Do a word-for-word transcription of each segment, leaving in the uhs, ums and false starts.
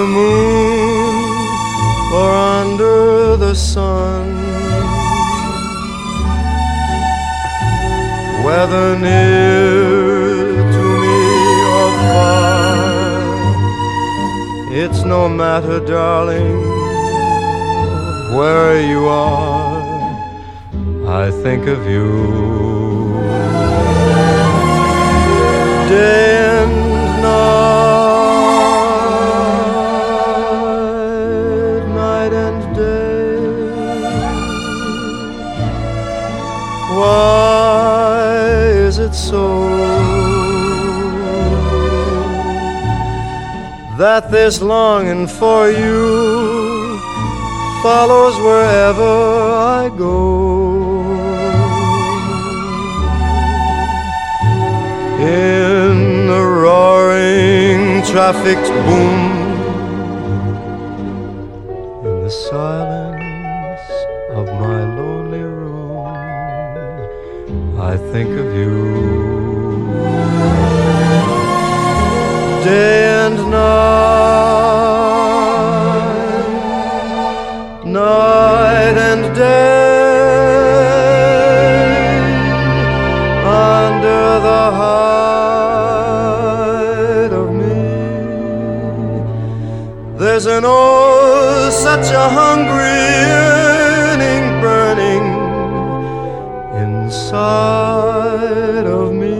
the moon or under the sun, whether near to me or far, it's no matter, darling, where you are, I think of you. Day and night, night and day. Why is it so that this longing for you follows wherever I go? In the roaring traffic's boom, in the silence of my lonely room, I think of you. Day and night, night and day, under the hide of me, there's an oh, such a hungry yearning burning inside of me,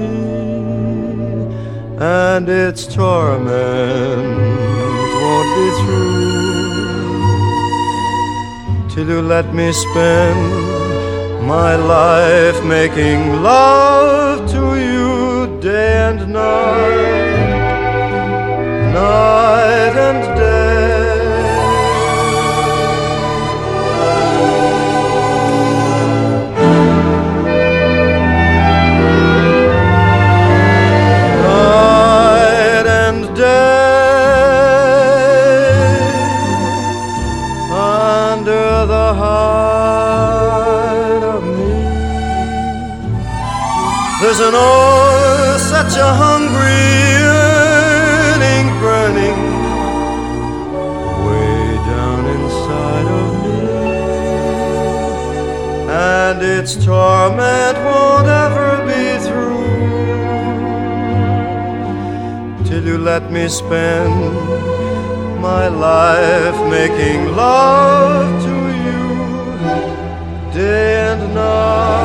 and its torment won't be through till you let me spend my life making love to you. Day and night, night and day. Night and day, under the hide of me, there's an oh, such a hungry yearning burning way down inside of me, and its torment won't ever be through till you let me spend my life making love to you, day and night.